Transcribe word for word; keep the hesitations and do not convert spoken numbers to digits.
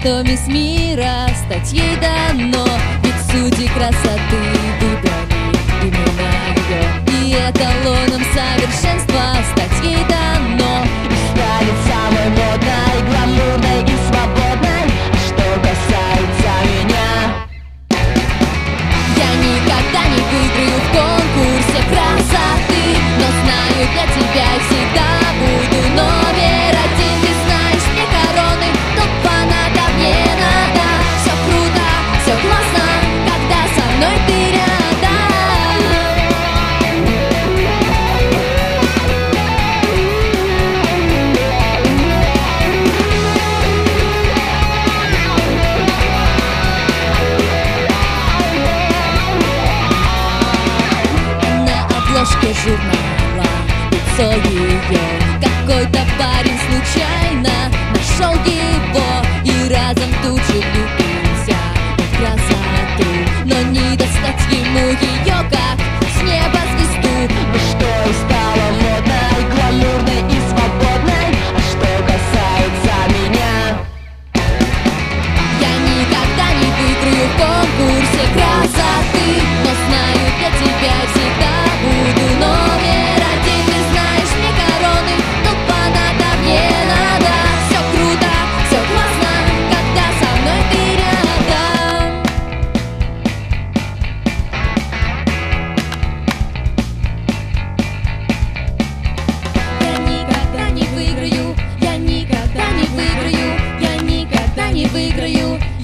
что мисс мира стать ей дано. Ведь судьи красоты выбрали именно ее, и эталоном совершенства стать ей дано. И станет самой модной, гламурной и свободной. А что касается меня, я никогда не выиграю в конкурсе красоты, но знаю, для тебя всегда буду номер один. Ты знаешь, мне короны, но фанатов не надо. Все круто, все классно, когда со мной ты рядом. На обложке журнала лицо ее какой-то парень случайно нашел его и разом тут же влюбился в красоту. Но не достать ему ее, как с неба звезду. ну что и стала модной, гламурной и свободной. А что касается меня, Я никогда не выиграю в конкурсе красоты, но знаю, для тебя всегда буду номер один. Ты знаешь, мне короны, но фанатов не надо. Все круто, все классно, когда со мной ты рядом. Я никогда не выиграю, я никогда не выиграю, я никогда не выиграю.